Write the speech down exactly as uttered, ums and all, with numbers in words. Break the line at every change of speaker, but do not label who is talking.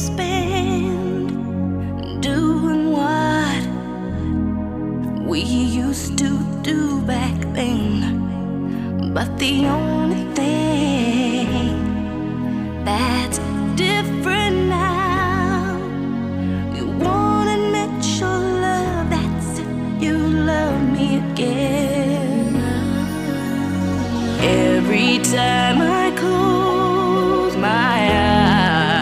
spend doing what we used to do back then. But the only thing that's different now, you won't admit your love, that's if you love me again. Every time